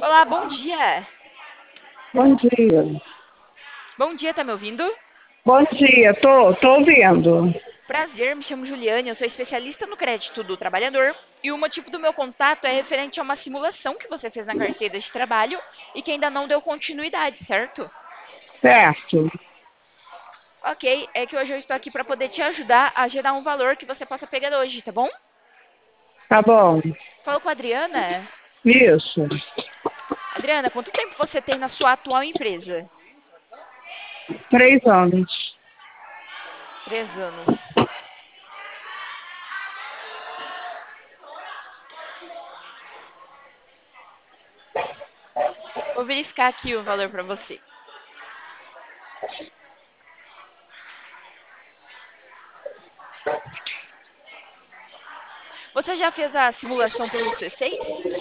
Olá, bom dia. Bom dia. Bom dia, tá me ouvindo? Bom dia, tô ouvindo. Prazer, me chamo Juliane, eu sou especialista no crédito do trabalhador e o motivo do meu contato é referente a uma simulação que você fez na carteira de trabalho e que ainda não deu continuidade, certo? Certo. Ok, é que hoje eu estou aqui para poder te ajudar a gerar um valor que você possa pegar hoje, tá bom? Tá bom. Falou com a Adriana. Isso. Adriana, quanto tempo você tem na sua atual empresa? 3 anos. 3 anos. Vou verificar aqui o valor para você. Você já fez a simulação pelo C6?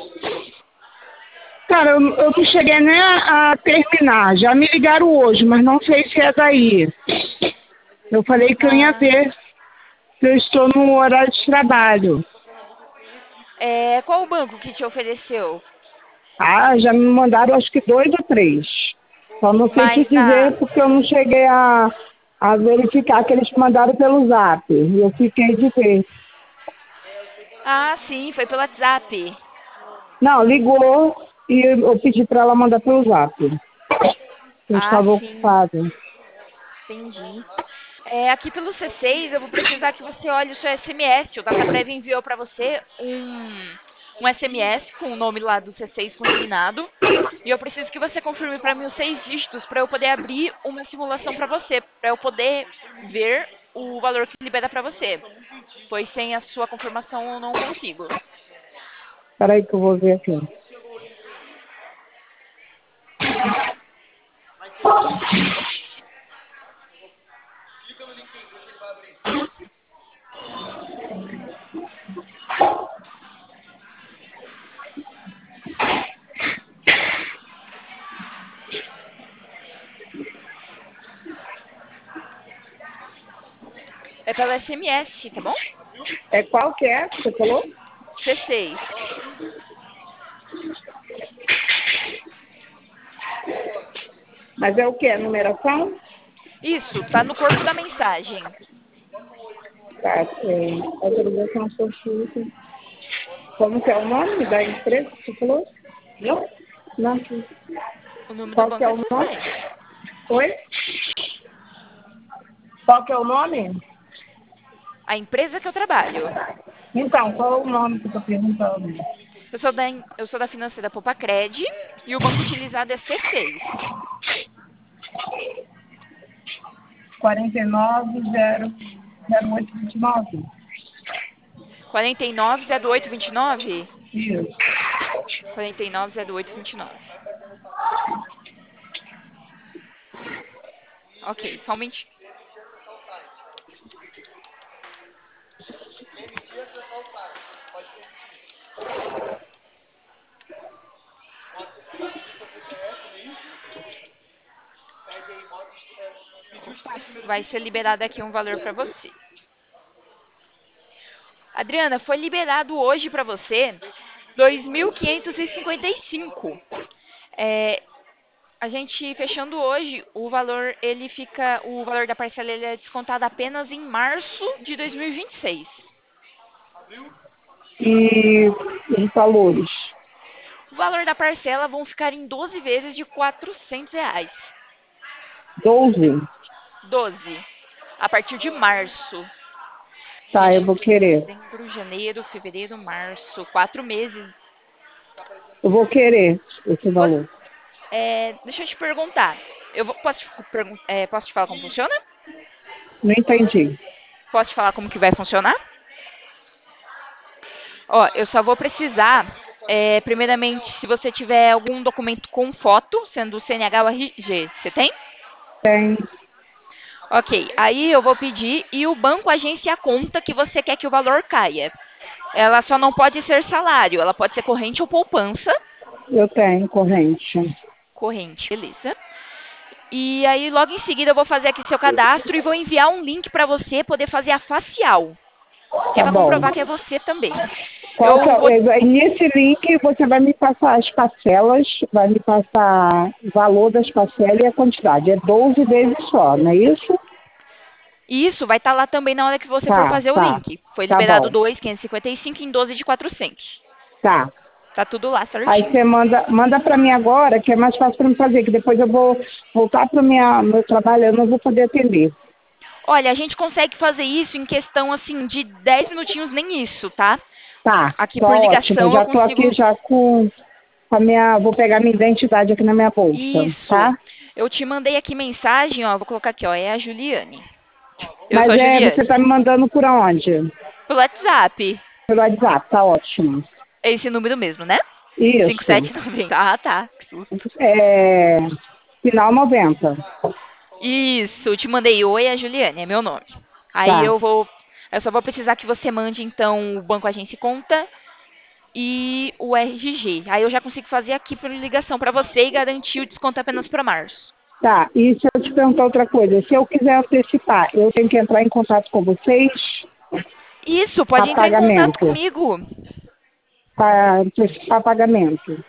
Cara, eu não cheguei nem a terminar. Já me ligaram hoje, mas não sei se é daí. Eu falei que eu ia Ah, ver, que eu estou no horário de trabalho. qual o banco que te ofereceu? Ah, já me mandaram acho que 2 ou 3. Só não sei te Mas na. dizer porque eu não cheguei a verificar que eles mandaram pelo zap. E eu fiquei de ver. Ah, sim, foi pelo WhatsApp. Não, ligou e eu pedi para ela mandar pelo zap. Eu Ah, estava sim, ocupado. entendi. Aqui pelo C6, eu vou precisar que você olhe o seu SMS. O DataPrev enviou para você um SMS com o nome lá do C6 consignado. E eu preciso que você confirme para mim os 6 dígitos para eu poder abrir uma simulação para você, para eu poder ver o valor que libera para você. Pois sem a sua confirmação eu não consigo. Espera aí que eu vou ver aqui. É pelo SMS, tá bom? É qual que é que você falou? C6. Mas é o que? A numeração? Isso, tá no corpo da mensagem. Tá, autorização social. Como que é o nome da empresa que você falou? Não? Não. O nome do Qual que é banco é o nome? C6. Oi? Qual que é o nome? A empresa que eu trabalho. Então, qual é o nome que eu tô perguntando? Eu sou da financeira Popacred e o banco utilizado é C6. 490829. 490829? Isso. 490829. Ok, somente. Opa, vai ser liberado aqui um valor para você. Adriana, foi liberado hoje para você 2.555. É, a gente fechando hoje, o valor da parcela ele é descontado apenas em março de 2026. E os valores? O valor da parcela vão ficar em 12 vezes de R$ 400. 12. 12. A partir de março. A Tá, eu gente vou tem querer. dezembro, janeiro, fevereiro, março. 4 meses. Eu vou querer esse Você- valor. deixa eu te perguntar. Posso te falar como funciona? Não entendi. Posso te falar como que vai funcionar? Ó, eu só vou precisar, primeiramente, se você tiver algum documento com foto, sendo o CNH ou RG. Você tem? Tem. Ok, aí eu vou pedir e o banco agencia a conta que você quer que o valor caia. Ela só não pode ser salário, ela pode ser corrente ou poupança. Eu tenho corrente. Corrente, beleza. E aí, logo em seguida, eu vou fazer aqui seu cadastro e vou enviar um link para você poder fazer a facial, que é Tá para bom. comprovar que é você também. Qual que nesse link você vai me passar as parcelas, vai me passar o valor das parcelas e a quantidade. É 12 vezes só, não é isso? Isso vai estar lá também na hora que você for Tá, fazer o tá. link. Foi Tá liberado bom. 2.555 em 12 de 400. Tá. Tá tudo lá Aí certinho. você manda para mim agora, que é mais fácil para mim fazer, que depois eu vou voltar para o meu trabalho, eu não vou poder atender. Olha, a gente consegue fazer isso em questão, assim, de 10 minutinhos, nem isso, tá? Tá, Aqui tá por ótimo. Eu ligação eu já tô aqui consigo... já com a minha. Vou pegar minha identidade aqui na minha bolsa, Isso. tá? Eu te mandei aqui mensagem, ó, vou colocar aqui, ó, é a Juliane. Eu sou Mas a você tá Juliane. me mandando por onde? Pelo WhatsApp. Pelo WhatsApp, tá ótimo. É esse número mesmo, né? Isso. 5790. Ah, tá. Que susto. É, final 90. Isso, te mandei oi, é a Juliane, é meu nome. Aí Tá. eu só vou precisar que você mande então o banco agência e conta e o RG. Aí eu já consigo fazer aqui por ligação para você e garantir o desconto apenas para março. Tá, e se eu te perguntar outra coisa, se eu quiser antecipar, eu tenho que entrar em contato com vocês Isso, para pode entrar em contato pagamento, comigo. para antecipar pagamento.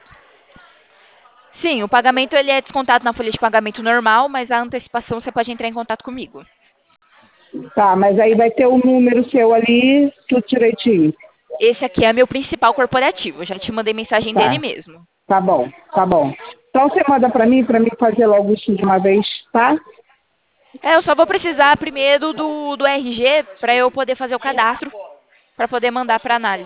Sim, o pagamento ele é descontado na folha de pagamento normal, mas a antecipação você pode entrar em contato comigo. Tá, mas aí vai ter o número seu ali, tudo direitinho. Esse aqui é meu principal corporativo, eu já te mandei mensagem dele Tá, mesmo. tá bom, tá bom. Então você manda para mim fazer logo isso de uma vez, tá? É, eu só vou precisar primeiro do RG para eu poder fazer o cadastro, para poder mandar para análise.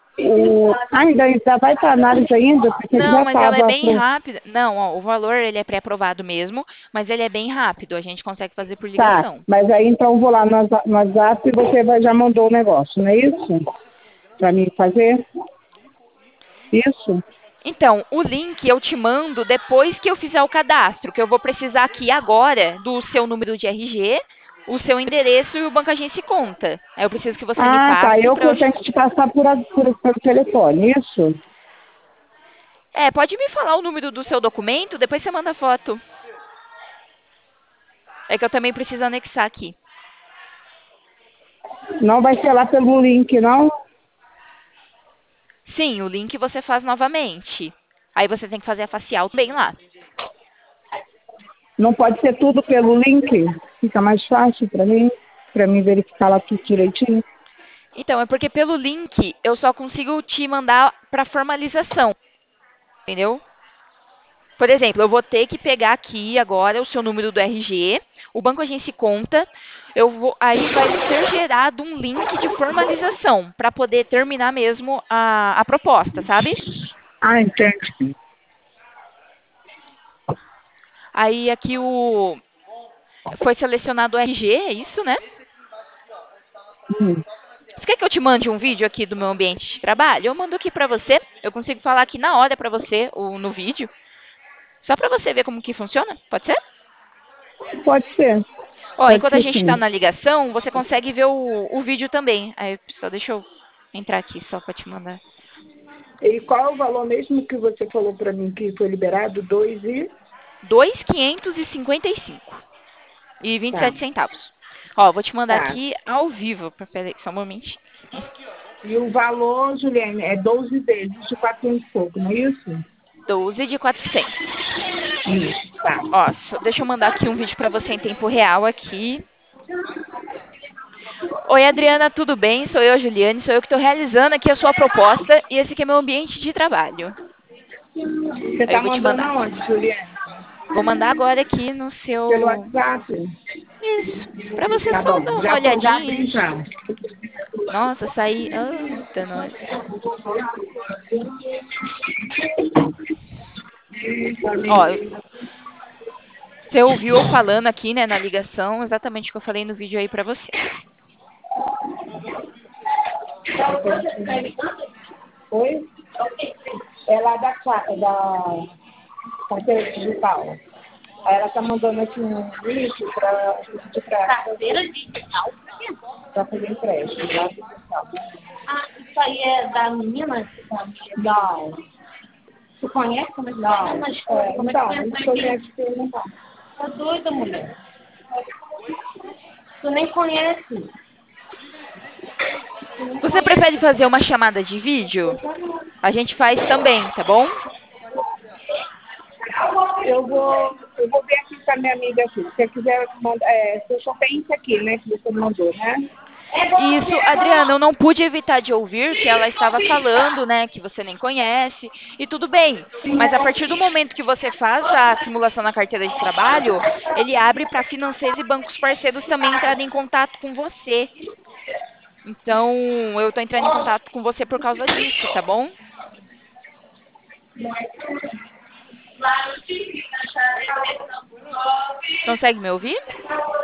Ainda vai para análise ainda, porque Não, já mas ela é estava. bem rápida. Não, ó, o valor ele é pré-aprovado mesmo, mas ele é bem rápido. A gente consegue fazer por Tá, ligação. mas aí então eu vou lá no WhatsApp e você já mandou o negócio, não é isso? Para mim fazer? Isso? Então, o link eu te mando depois que eu fizer o cadastro, que eu vou precisar aqui agora do seu número de RG, o seu endereço e o banco agência e conta. Aí eu preciso que você me Ah, tá. passe para eu... Eu tenho que te passar pelo telefone, isso? É, pode me falar o número do seu documento, depois você manda a foto. É que eu também preciso anexar aqui. Não vai ser lá pelo link, não? Sim, o link você faz novamente. Aí você tem que fazer a facial também lá. Não pode ser tudo pelo link? Fica mais fácil para mim verificar lá tudo direitinho. Então, é porque pelo link eu só consigo te mandar para formalização, entendeu? Por exemplo, eu vou ter que pegar aqui agora o seu número do RG, o banco agência e conta, aí vai ser gerado um link de formalização para poder terminar mesmo a proposta, sabe? Ah, entendi. Aí aqui foi selecionado o RG, é isso, né? Hum. Você quer que eu te mande um vídeo aqui do meu ambiente de trabalho? Eu mando aqui pra você. Eu consigo falar aqui na hora pra você, no vídeo. Só pra você ver como que funciona. Pode ser? Pode ser. Ó, Pode enquanto a ser gente tá sim. na ligação, você consegue ver o vídeo também. Aí, só deixa eu entrar aqui só pra te mandar. E qual é o valor mesmo que você falou para mim que foi liberado? 2 e... 2.555 e Tá, 27 centavos. Ó, vou te mandar tá. aqui ao vivo. Peraí, só um momentinho. E o valor, Juliane, é 12 vezes de 400 e pouco, não é isso? 12 de 400. Isso, tá. Ó, deixa eu mandar aqui um vídeo pra você em tempo real aqui. Oi, Adriana, tudo bem? Sou eu, Juliane. Sou eu que estou realizando aqui a sua proposta e esse aqui é meu ambiente de trabalho. Você Aí eu tá vou te mandando mandar. aonde, Juliane? Vou mandar agora aqui no Pelo seu... WhatsApp? Isso, pra você Tá só bom, dar uma já abri olhadinha. já. Nossa, saí... Eita, nós. Ó, você ouviu eu falando aqui, né, na ligação, exatamente o que eu falei no vídeo aí pra você. Oi? É lá da carteira digital. Aí ela tá mandando aqui um link para pedir Carteira digital? pra fazer empréstimo lá digital. Ah, isso aí é da menina? Não, Tu conhece como é que não. é? Mas como é que Então, entra isso que eu aqui? queria te perguntar. Tá doida, mulher. Tu nem conhece. Você prefere fazer uma chamada de vídeo? A gente faz também, tá bom? Eu vou ver aqui com a minha amiga aqui. Se você quiser mandar, você só tem isso aqui, né, que você mandou, né? Isso, Adriana, eu não pude evitar de ouvir que ela estava falando, né, que você nem conhece, e tudo bem. Mas a partir do momento que você faz a simulação na carteira de trabalho, ele abre para financeiros e bancos parceiros também entrarem em contato com você. Então, eu estou entrando em contato com você por causa disso, tá bom? Consegue me ouvir?